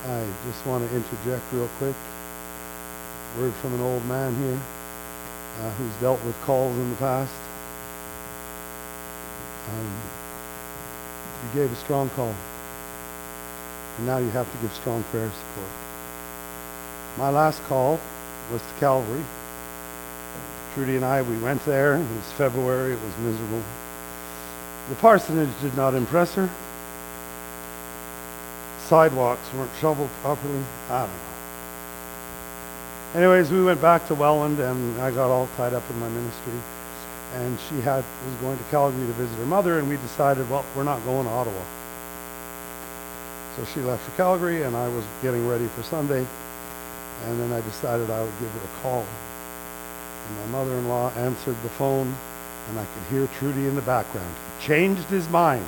I just want to interject real quick. Word from an old man here who's dealt with calls in the past. You gave a strong call, and now you have to give strong prayer support. My last call was to Calvary. Trudy and I, we went there. It was February. It was miserable. The parsonage did not impress her. Sidewalks weren't shoveled properly. I don't know. Anyways, we went back to Welland, and I got all tied up in my ministry. And she was going to Calgary to visit her mother, and we decided, well, we're not going to Ottawa. So she left for Calgary, and I was getting ready for Sunday. And then I decided I would give her a call. And my mother-in-law answered the phone, and I could hear Trudy in the background. He changed his mind.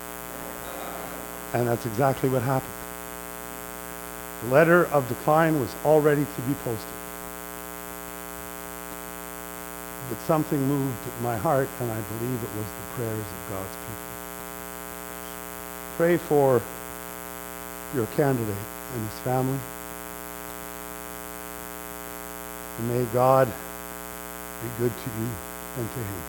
And that's exactly what happened. The letter of decline was all ready to be posted. But something moved my heart, and I believe it was the prayers of God's people. Pray for your candidate and his family. And may God be good to you and to him.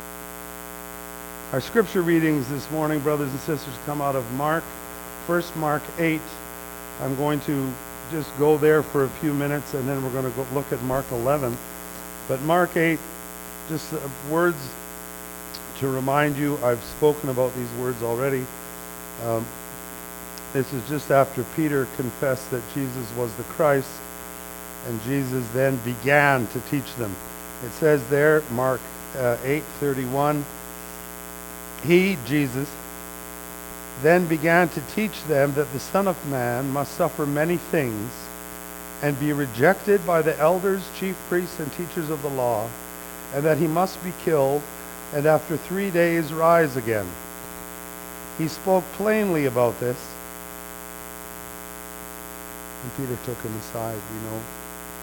Our scripture readings this morning, brothers and sisters, come out of Mark. First, Mark 8. I'm going to just go there for a few minutes, and then we're going to go look at Mark 11. But Mark 8, just words to remind you. I've spoken about these words already. This is just after Peter confessed that Jesus was the Christ, and Jesus then began to teach them. It says there, Mark 8:31, he, Jesus, then began to teach them that the Son of Man must suffer many things and be rejected by the elders, chief priests, and teachers of the law, and that he must be killed and after 3 days rise again. He spoke plainly about this. And Peter took him aside, we know.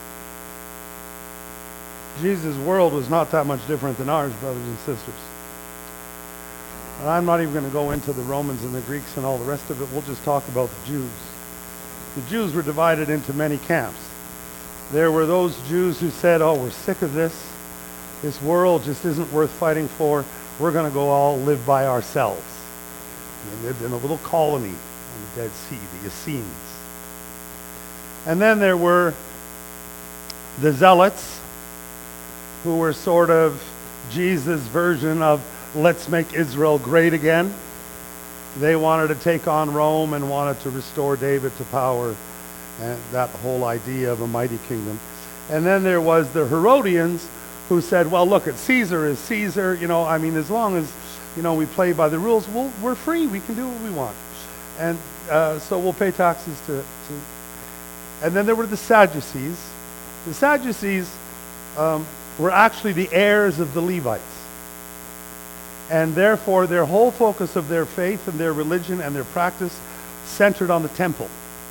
Jesus' world was not that much different than ours, brothers and sisters. And I'm not even going to go into the Romans and the Greeks and all the rest of it. We'll just talk about the Jews. The Jews were divided into many camps. There were those Jews who said, oh, we're sick of this. This world just isn't worth fighting for. We're going to go all live by ourselves. And they lived in a little colony on the Dead Sea, the Essenes. And then there were the Zealots, who were sort of Jesus' version of let's make Israel great again. They wanted to take on Rome and wanted to restore David to power, and that whole idea of a mighty kingdom. And then there was the Herodians, who said, well, look, Caesar is Caesar. As long as, we play by the rules, we're free. We can do what we want. And so we'll pay taxes to... And then there were the Sadducees. The Sadducees were actually the heirs of the Levites. And therefore, their whole focus of their faith and their religion and their practice centered on the temple.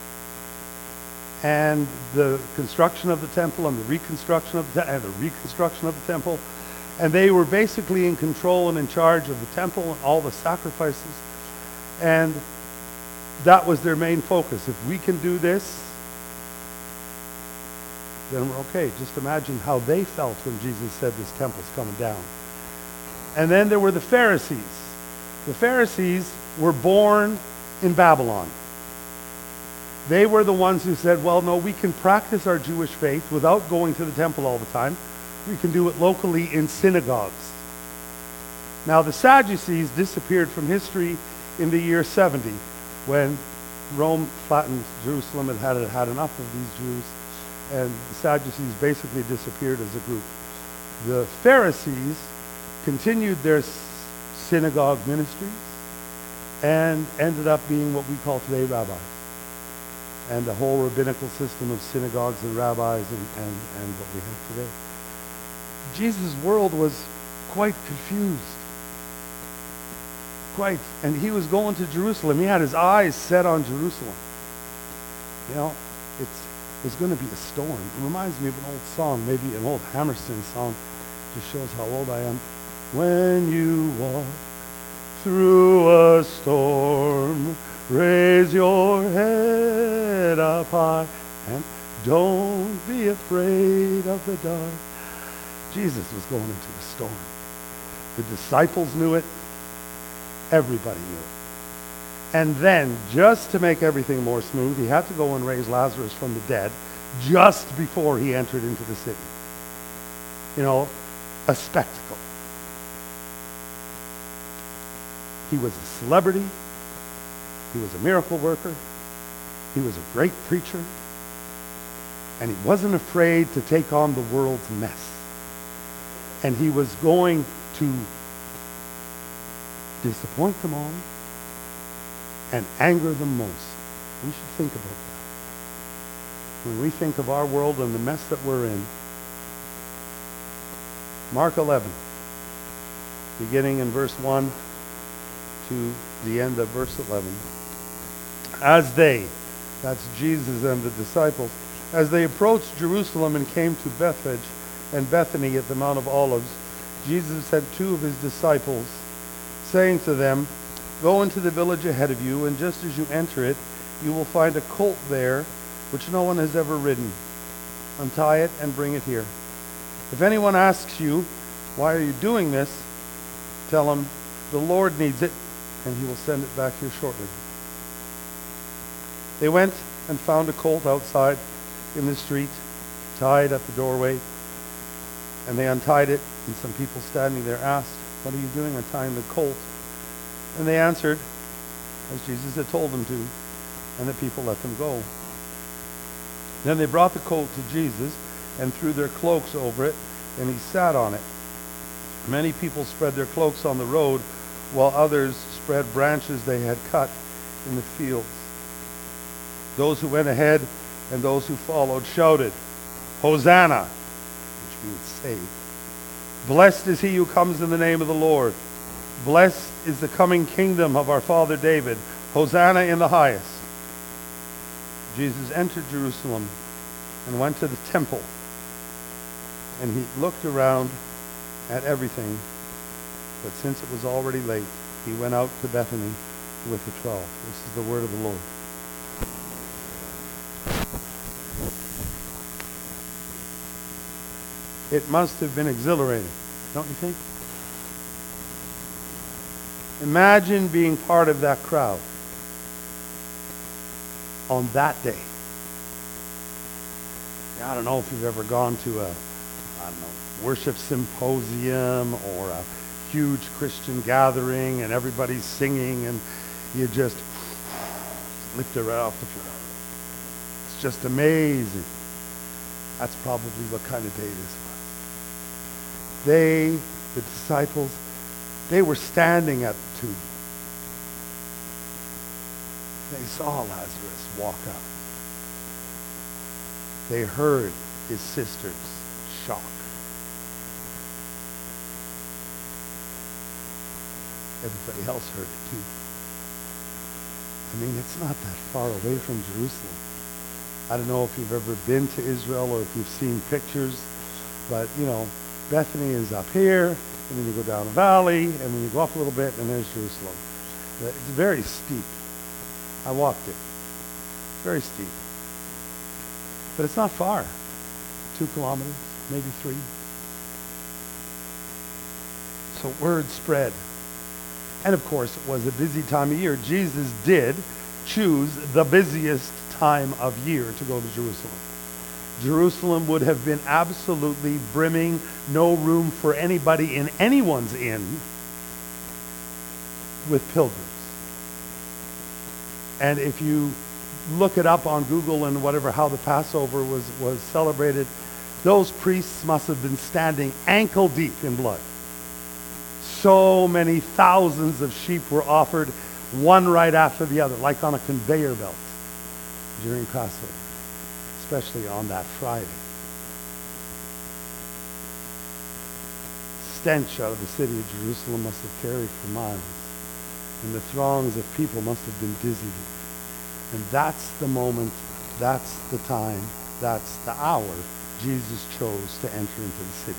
And the construction of the temple and the reconstruction of the temple. And they were basically in control and in charge of the temple and all the sacrifices. And that was their main focus. If we can do this, then we're okay. Just imagine how they felt when Jesus said this temple's coming down. And then there were the Pharisees. The Pharisees were born in Babylon. They were the ones who said, well, no, we can practice our Jewish faith without going to the temple all the time. We can do it locally in synagogues. Now, the Sadducees disappeared from history in the year 70, when Rome flattened Jerusalem and had enough of these Jews, and the Sadducees basically disappeared as a group. The Pharisees continued their synagogue ministries and ended up being what we call today rabbis. And the whole rabbinical system of synagogues and rabbis and what we have today. Jesus' world was quite confused. And he was going to Jerusalem. He had his eyes set on Jerusalem. It's going to be a storm. It reminds me of an old song, maybe an old Hammerstein song. Just shows how old I am. When you walk through a storm, raise your head up up high, and don't be afraid of the dark. Jesus was going into the storm. The disciples knew it. Everybody knew it. And then, just to make everything more smooth, he had to go and raise Lazarus from the dead just before he entered into the city. You know, a spectacle. He was a celebrity. He was a miracle worker. He was a great preacher. And he wasn't afraid to take on the world's mess. And he was going to disappoint them all and anger them most. We should think about that. When we think of our world and the mess that we're in, Mark 11, beginning in verse 1 to the end of verse 11. As they, that's Jesus and the disciples, as they approached Jerusalem and came to Bethphage and Bethany at the Mount of Olives, Jesus sent two of his disciples, saying to them, "Go into the village ahead of you, and just as you enter it, you will find a colt there, which no one has ever ridden. Untie it and bring it here. If anyone asks you, 'Why are you doing this?' tell him, 'The Lord needs it, and he will send it back here shortly.'" They went and found a colt outside in the street, tied at the doorway, and they untied it, and some people standing there asked, "What are you doing untying the colt?" And they answered, as Jesus had told them to, and the people let them go. Then they brought the colt to Jesus and threw their cloaks over it, and he sat on it. Many people spread their cloaks on the road, while others spread branches they had cut in the fields. Those who went ahead and those who followed shouted, "Hosanna," which means save. "Blessed is he who comes in the name of the Lord. Blessed is the coming kingdom of our father David. Hosanna in the highest." Jesus entered Jerusalem and went to the temple, and he looked around at everything, but since it was already late, he went out to Bethany with the 12. This is the word of the Lord. It must have been exhilarating, don't you think? Imagine being part of that crowd on that day. I don't know if you've ever gone to a worship symposium or a huge Christian gathering and everybody's singing and you just lift it right off the floor. It's just amazing. That's probably what kind of day this was. They, the disciples, they were standing at the tomb. They saw Lazarus walk out. They heard his sister's shock. Everybody else heard it too. I mean, it's not that far away from Jerusalem. I don't know if you've ever been to Israel or if you've seen pictures, but you know, Bethany is up here, and then you go down a valley, and then you go up a little bit, and there's Jerusalem. It's very steep. I walked it. Very steep. But it's not far. 2 kilometers, maybe 3. So word spread. And of course, it was a busy time of year. Jesus did choose the busiest time of year to go to Jerusalem. Jerusalem would have been absolutely brimming, no room for anybody in anyone's inn with pilgrims. And if you look it up on Google and whatever, how the Passover was celebrated, those priests must have been standing ankle deep in blood. So many thousands of sheep were offered, one right after the other, like on a conveyor belt during Passover, especially on that Friday. Stench out of the city of Jerusalem must have carried for miles, and the throngs of people must have been dizzy. And that's the moment, that's the time, that's the hour Jesus chose to enter into the city.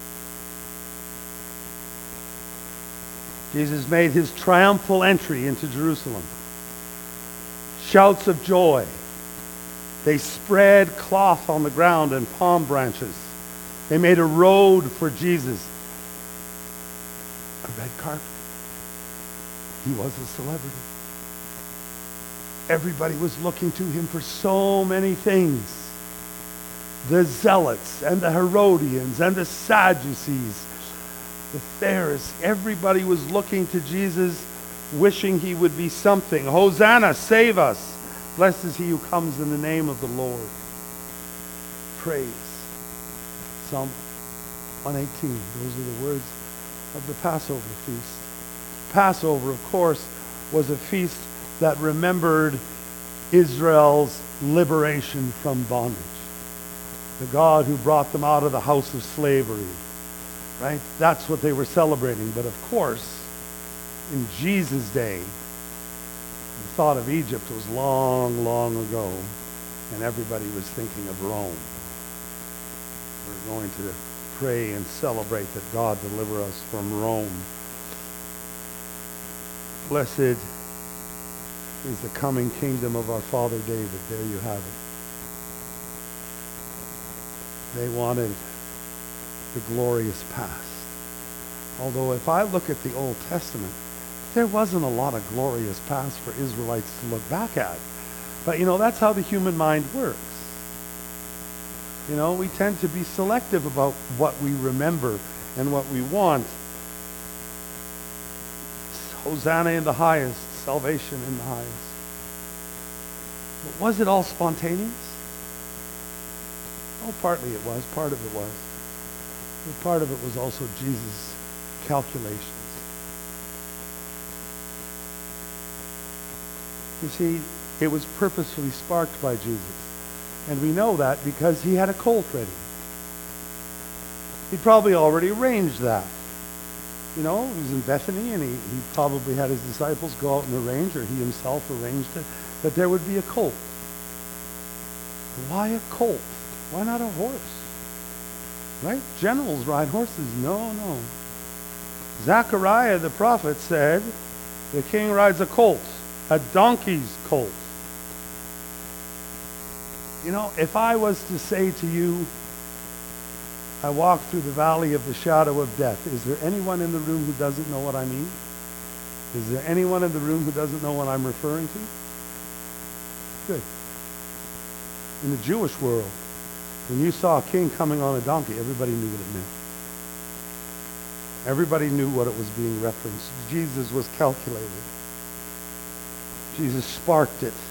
Jesus made his triumphal entry into Jerusalem. Shouts of joy, They spread cloth on the ground and palm branches. They made a road for Jesus. A red carpet. He was a celebrity. Everybody was looking to him for so many things. The Zealots and the Herodians and the Sadducees, the Pharisees, everybody was looking to Jesus, wishing he would be something. Hosanna, save us. Blessed is he who comes in the name of the Lord. Praise. Psalm 118. Those are the words of the Passover feast. Passover, of course, was a feast that remembered Israel's liberation from bondage. The God who brought them out of the house of slavery. Right? That's what they were celebrating. But of course, in Jesus' day, the thought of Egypt was long, long ago, and everybody was thinking of Rome. We're going to pray and celebrate that God deliver us from Rome. Blessed is the coming kingdom of our father David. There you have it. They wanted the glorious past. Although if I look at the Old Testament, there wasn't a lot of glorious past for Israelites to look back at. But that's how the human mind works. We tend to be selective about what we remember and what we want. Hosanna in the highest, salvation in the highest. But was it all spontaneous? Oh, partly it was. Part of it was. But part of it was also Jesus' calculations. You see, it was purposefully sparked by Jesus. And we know that because he had a colt ready. He'd probably already arranged that. He was in Bethany, and he probably had his disciples go out and arrange, or he himself arranged it, that there would be a colt. Why a colt? Why not a horse? Right? Generals ride horses. No. Zechariah the prophet said, the king rides a colt, a donkey's colt. If I was to say to you, I walk through the valley of the shadow of death, is there anyone in the room who doesn't know what I mean? Is there anyone in the room who doesn't know what I'm referring to? Good. In the Jewish world, when you saw a king coming on a donkey, everybody knew what it meant. Everybody knew what it was being referenced. Jesus was calculated. Jesus sparked it.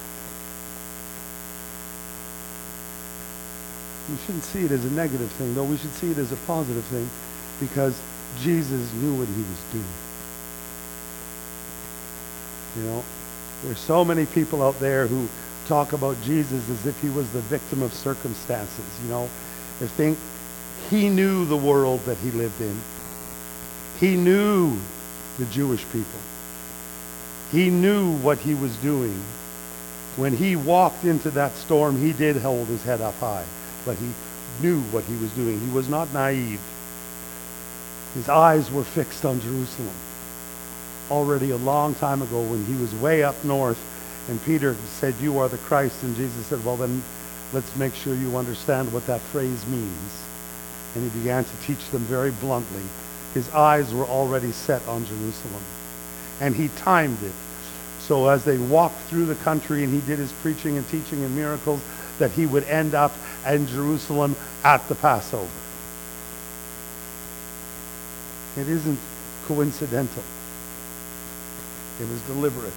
We shouldn't see it as a negative thing, though we should see it as a positive thing, because Jesus knew what he was doing. There's so many people out there who talk about Jesus as if he was the victim of circumstances. They think he knew the world that he lived in. He knew the Jewish people. He knew what he was doing. When he walked into that storm, he did hold his head up high. But he knew what he was doing. He was not naive. His eyes were fixed on Jerusalem. Already a long time ago, when he was way up north, and Peter said, "You are the Christ," and Jesus said, "Well, then let's make sure you understand what that phrase means." And he began to teach them very bluntly. His eyes were already set on Jerusalem. And he timed it. So as they walked through the country and he did his preaching and teaching and miracles, that he would end up in Jerusalem at the Passover. It isn't coincidental. It was deliberate.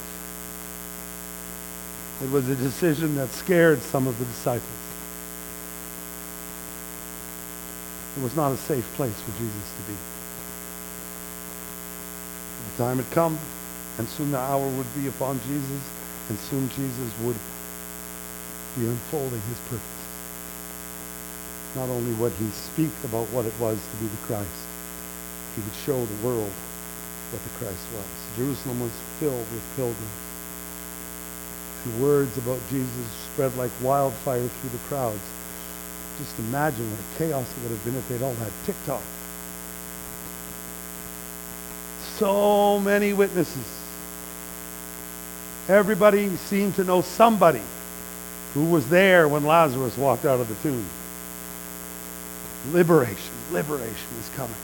It was a decision that scared some of the disciples. It was not a safe place for Jesus to be. The time had come, and soon the hour would be upon Jesus, and soon Jesus would be unfolding his purpose. Not only would he speak about what it was to be the Christ, he would show the world what the Christ was. Jerusalem was filled with pilgrims. The words about Jesus spread like wildfire through the crowds. Just imagine what a chaos it would have been if they'd all had TikTok. So many witnesses. Everybody seemed to know somebody who was there when Lazarus walked out of the tomb. Liberation is coming.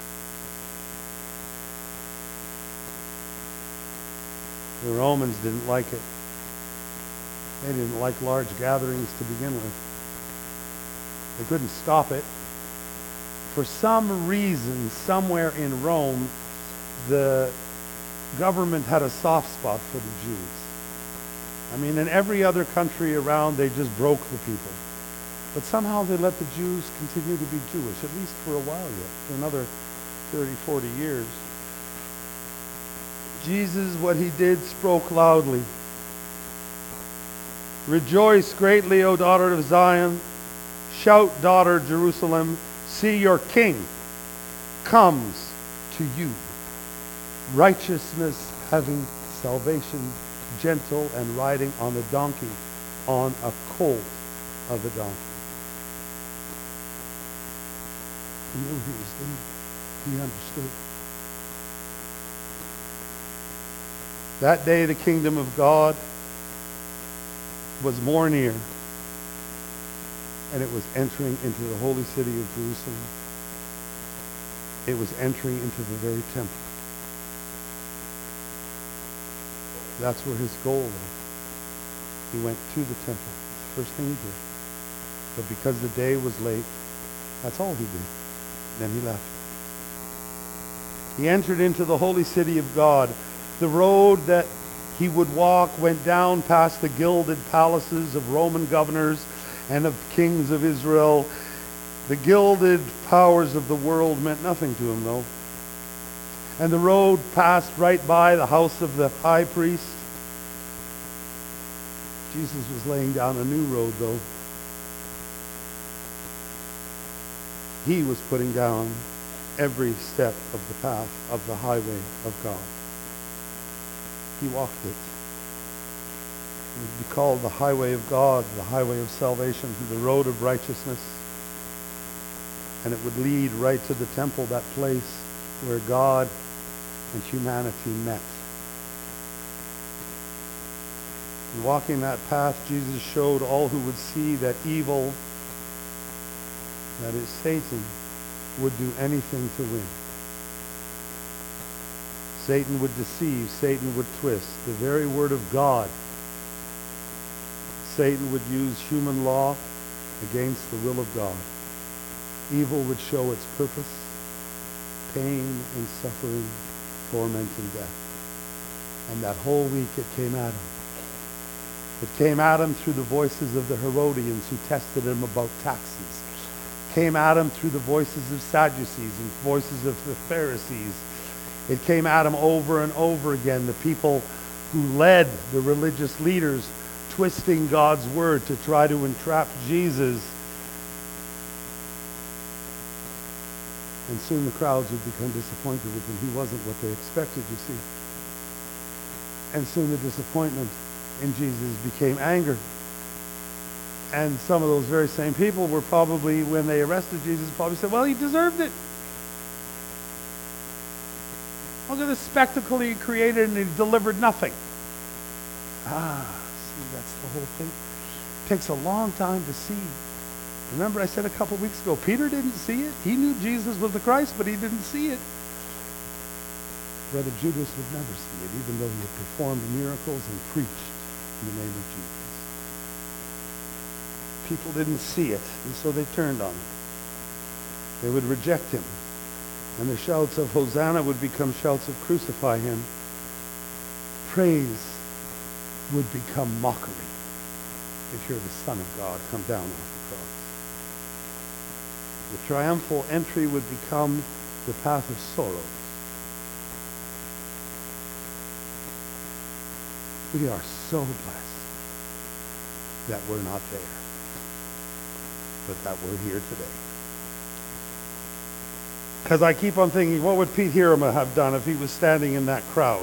The Romans didn't like it. They didn't like large gatherings to begin with. They couldn't stop it. For some reason, somewhere in Rome, the government had a soft spot for the Jews. I mean, in every other country around, they just broke the people. But somehow they let the Jews continue to be Jewish, at least for a while yet, for another 30, 40 years. Jesus, what he did, spoke loudly. Rejoice greatly, O daughter of Zion. Shout, daughter Jerusalem. See, your king comes to you. Righteousness, having salvation, gentle, and riding on a donkey, on a colt of a donkey. He knew he was doing. He understood. That day the kingdom of God was more near, and it was entering into the holy city of Jerusalem. It was entering into the very temple. That's where his goal was. He went to the temple. It's the first thing he did. But because the day was late, that's all he did. Then he left. He entered into the holy city of God. The road that he would walk went down past the gilded palaces of Roman governors and of kings of Israel. The gilded powers of the world meant nothing to him, though. And the road passed right by the house of the high priest. Jesus was laying down a new road, though. He was putting down every step of the path of the highway of God. He walked it. It would be called the highway of God, the highway of salvation, the road of righteousness. And it would lead right to the temple, that place where God and humanity met. In walking that path, Jesus showed all who would see that evil, that is Satan, would do anything to win. Satan would deceive, Satan would twist the very word of God. Satan would use human law against the will of God. Evil would show its purpose, pain and suffering, torment and death. And that whole week it came at him. It came at him through the voices of the Herodians who tested him about taxes. Came at him through the voices of Sadducees and voices of the Pharisees. It came at him over and over again, the people who led the religious leaders, twisting God's word to try to entrap Jesus. And soon the crowds would become disappointed with him. He wasn't what they expected, you see. And soon the disappointment in Jesus became anger. And some of those very same people were probably, when they arrested Jesus, probably said, well, he deserved it. Look at the spectacle he created, and he delivered nothing. See, that's the whole thing. It takes a long time to see. Remember I said a couple weeks ago, Peter didn't see it. He knew Jesus was the Christ, but he didn't see it. Brother Judas would never see it, even though he had performed miracles and preached in the name of Jesus. People didn't see it, and so they turned on him. They would reject him. And the shouts of Hosanna would become shouts of crucify him. Praise would become mockery. If you're the Son of God, come down off the cross. The triumphal entry would become the path of sorrows. We are so blessed that we're not there, but that we're here today. Because I keep on thinking, what would Pete Hirama have done if he was standing in that crowd?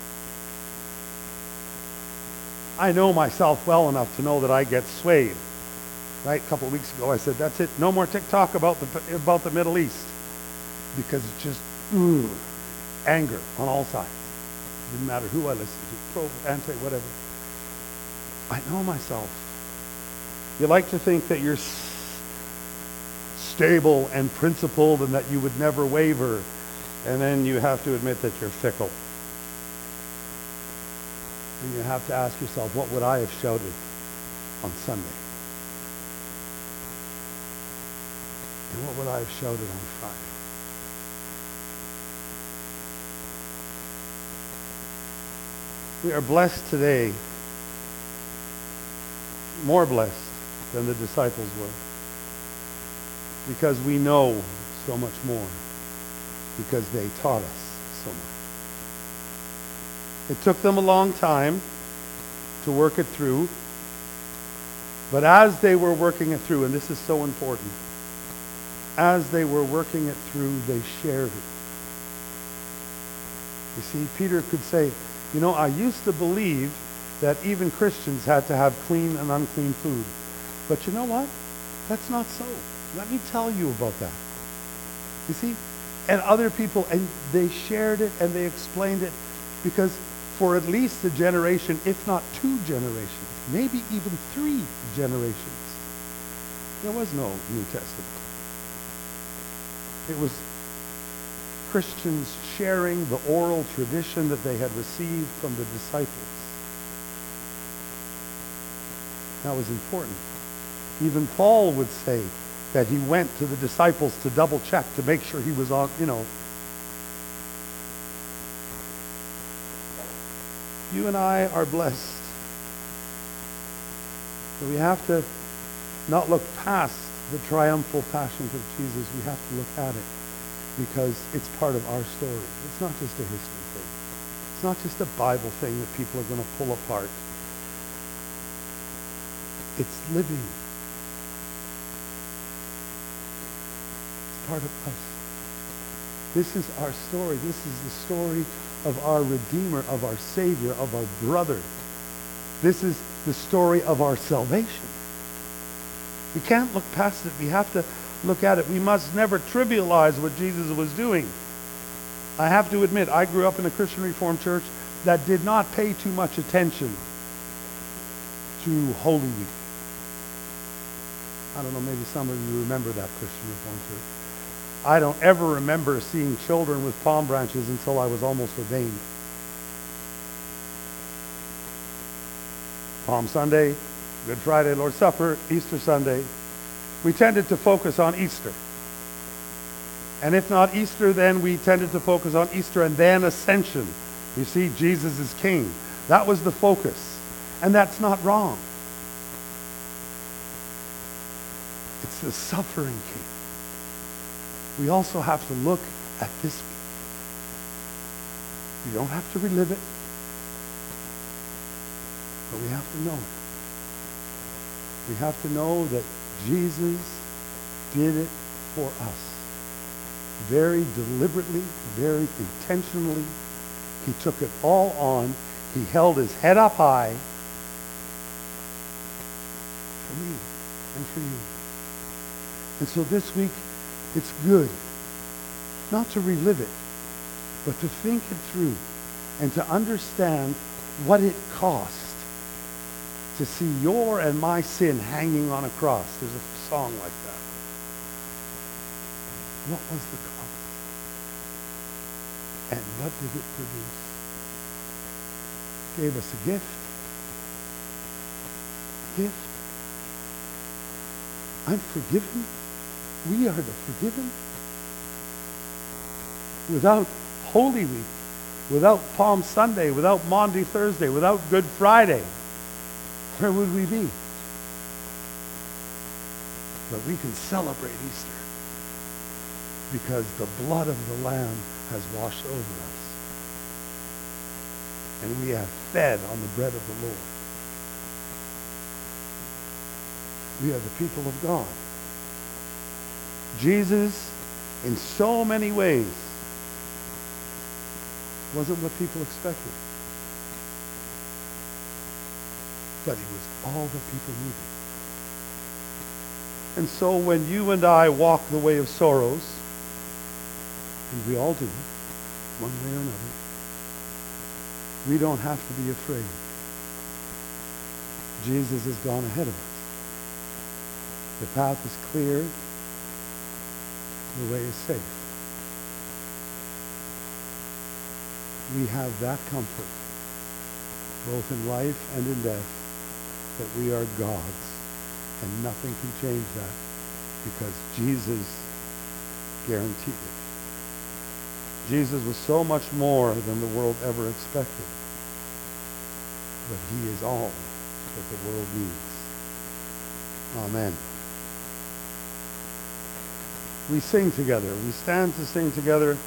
I know myself well enough to know that I get swayed. Right? A couple of weeks ago I said, that's it. No more TikTok about the Middle East. Because it's just anger on all sides. It didn't matter who I listened to, pro, anti, whatever. I know myself. You like to think that you're stable and principled and that you would never waver. And then you have to admit that you're fickle. And you have to ask yourself, what would I have shouted on Sunday? And what would I have shouted on Friday? We are blessed today, more blessed than the disciples were, because we know so much more, because they taught us so much. It took them a long time to work it through, but as they were working it through, and this is so important, as they were working it through, they shared it. You see, Peter could say, you know, I used to believe that even Christians had to have clean and unclean food. But you know what? That's not so. Let me tell you about that. You see? And other people, and they shared it and they explained it, because for at least a generation, if not 2 generations, maybe even 3 generations, there was no New Testament. It was Christians sharing the oral tradition that they had received from the disciples. That was important. Even Paul would say that he went to the disciples to double check, to make sure he was on, you know. You and I are blessed. So we have to not look past the triumphal passions of Jesus. We have to look at it, because it's part of our story. It's not just a history thing. It's not just a Bible thing that people are going to pull apart. It's living. It's part of us. This is our story. This is the story of our Redeemer, of our Savior, of our brother. This is the story of our salvation. We can't look past it. We have to look at it. We must never trivialize what Jesus was doing. I have to admit, I grew up in a Christian Reformed church that did not pay too much attention to Holy Week. I don't know, maybe some of you remember that Christian Reformed church. I don't ever remember seeing children with palm branches until I was almost ordained. Palm Sunday, Good Friday, Lord's Supper, Easter Sunday. We tended to focus on Easter. And if not Easter, then we tended to focus on Easter and then Ascension. You see, Jesus is King. That was the focus. And that's not wrong. It's the suffering King. We also have to look at this week. We don't have to relive it, but we have to know it. We have to know that Jesus did it for us. Very deliberately, very intentionally. He took it all on. He held his head up high for me and for you. And so this week, it's good not to relive it, but to think it through and to understand what it cost to see your and my sin hanging on a cross. There's a song like that. What was the cost? And what did it produce? It gave us a gift. A gift. I'm forgiven. We are the forgiven. Without Holy Week, without Palm Sunday, without Maundy Thursday, without Good Friday, where would we be? But we can celebrate Easter because the blood of the Lamb has washed over us. And we have fed on the bread of the Lord. We are the people of God. Jesus, in so many ways, wasn't what people expected. But he was all that people needed. And so when you and I walk the way of sorrows, and we all do, one way or another, we don't have to be afraid. Jesus has gone ahead of us. The path is clear. The way is safe. We have that comfort, both in life and in death, that we are God's, and nothing can change that because Jesus guaranteed it. Jesus was so much more than the world ever expected, but he is all that the world needs. Amen. We sing together. We stand to sing together.